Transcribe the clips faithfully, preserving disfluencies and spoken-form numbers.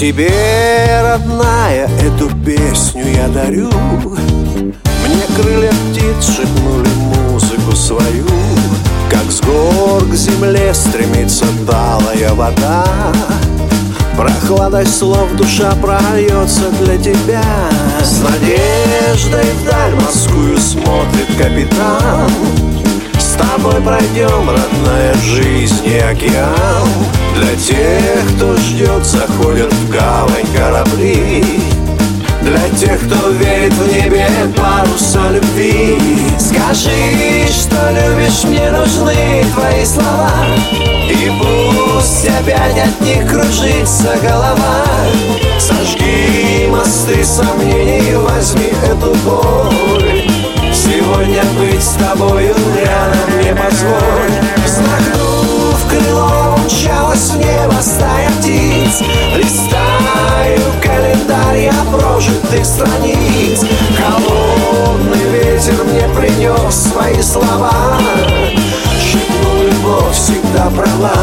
Тебе, родная, эту песню я дарю. Мне крылья птиц шепнули музыку свою. Как с гор к земле стремится талая вода, прохладой слов душа прольется для тебя. С надеждой вдаль морскую смотрит капитан. С тобой пройдем, родная, жизнь и океан. Для тех, кто ждет, заходят в гавань корабли. Для тех, кто верит в небе паруса любви. Скажи, что любишь, мне нужны твои слова. И пусть опять от них кружится голова. Сожги мосты сомнений, возьми эту боль. Сегодня быть с тобою рядом не позволь. Вздохнув крылом, умчалась в небо стая птиц. Листаю календарь я прожитых страниц. Холодный ветер мне принес свои слова. Шепнул, любовь всегда права.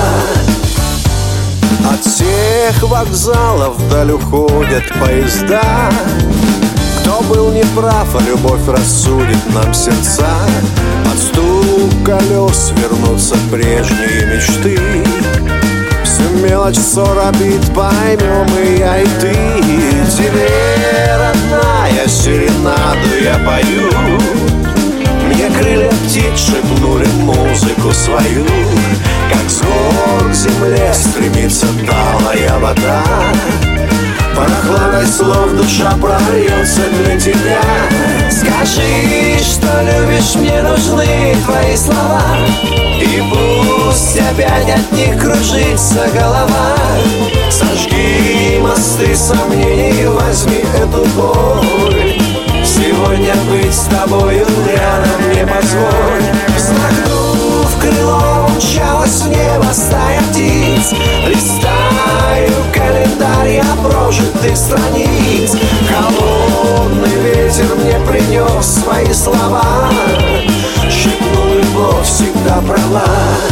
От всех вокзалов вдаль уходят поезда. Кто был неправ, а любовь рассудит нам сердца. Под стук колес вернутся прежние мечты. Всю мелочь ссор обид поймем и я, и ты. Тебе, родная, серенаду я пою. Мне крылья птиц шепнули музыку свою. Как с гор к земле стремится талая вода, прохладой слов душа прольется для тебя. Скажи, что любишь, мне нужны твои слова. И пусть опять от них кружится голова. Сожги мосты сомнений, возьми эту боль. Сегодня быть с тобою рядом не позволь. Вздохнув крылом, умчалась в небо стая птиц. Листаю календарь я прожитых страниц. Холодный ветер мне принес свои слова. Шепнул, любовь всегда права.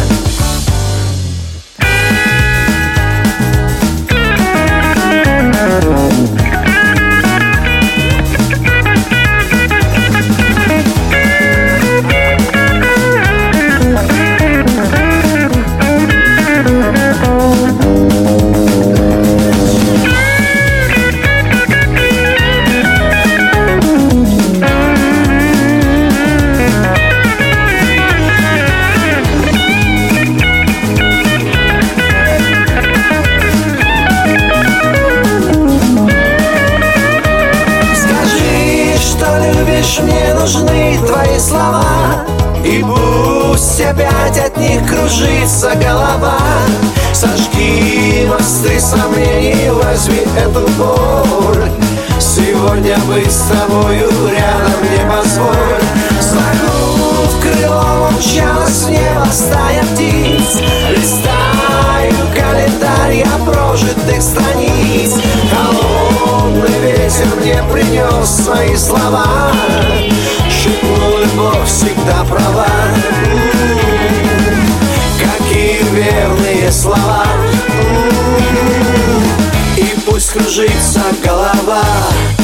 Мне нужны твои слова. И пусть опять от них кружится голова. Сожги мосты сомнений, возьми эту боль. Сегодня быть с тобою рядом не позволь. Вздохнув крылом, умчалась в небо стая птиц. Листаю календарь я прожитых страниц. Холодный ветер мне принес свои слова. Шепнул, любовь всегда права. Какие верные слова. И пусть кружится голова.